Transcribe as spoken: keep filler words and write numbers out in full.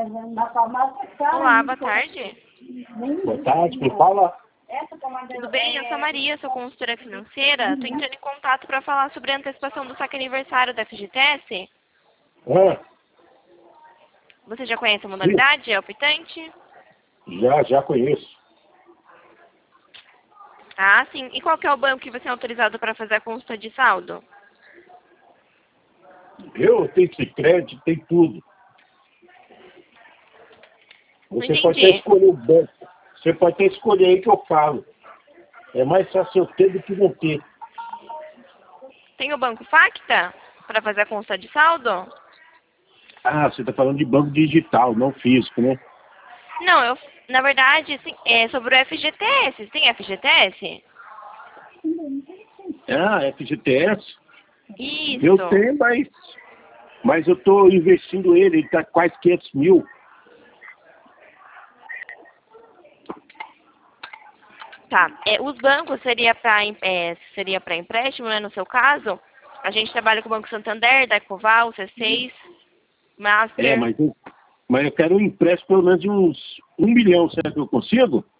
Olá, boa tarde. Boa tarde, quem fala? Tudo bem? Eu sou a Maria, sou consultora financeira. Estou entrando em contato para falar sobre a antecipação do saque aniversário da F G T S. Ah, Você já conhece a modalidade? É optante? já, já conheço. Ah, sim. E qual que é o banco que você é autorizado para fazer a consulta de saldo? Eu tenho crédito, tem tudo. Você Não pode até entendi. escolher o banco. Você pode até escolher aí que eu falo. É mais fácil eu ter do que não ter. Tem o banco Facta para fazer a consulta de saldo? Ah, você está falando de banco digital, não físico, né? Não, eu, na verdade, sim, é sobre o F G T S. Tem F G T S? Ah, F G T S? Isso. Eu tenho, mas, mas eu estou investindo ele, ele está quase quinhentos mil. Tá. É, os bancos seria para é, seria para empréstimo, né? No seu caso, a gente trabalha com o Banco Santander, da Ecoval, C seis, É, Master. mas eu, mas eu quero um empréstimo pelo menos de uns um milhão, será que eu consigo?